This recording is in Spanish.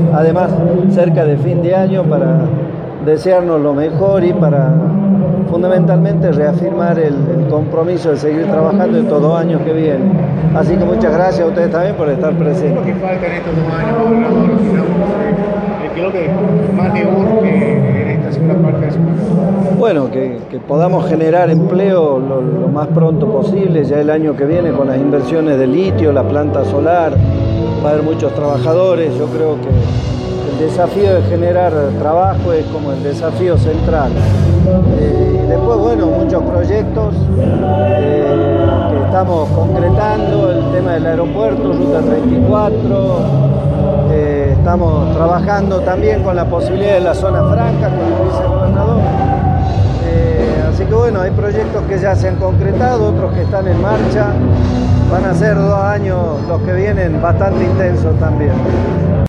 además cerca de fin de año para desearnos lo mejor y para fundamentalmente reafirmar el compromiso de seguir trabajando en estos 2 años que vienen. Así que muchas gracias a ustedes también por estar presentes. ¿Qué falta en estos 2 años? ¿Qué es lo que más te urge en esta segunda parte de su mandato? Bueno, que podamos generar empleo lo más pronto posible, ya el año que viene con las inversiones de litio, la planta solar, va a haber muchos trabajadores. Yo creo que el desafío de generar trabajo es como el desafío central. Y después, bueno, muchos proyectos que estamos concretando, el tema del aeropuerto, Ruta 34, estamos trabajando también con la posibilidad de la zona franca, con el vicegobernador. Así que bueno, hay proyectos que ya se han concretado, otros que están en marcha. Van a ser 2 años los que vienen bastante intensos también.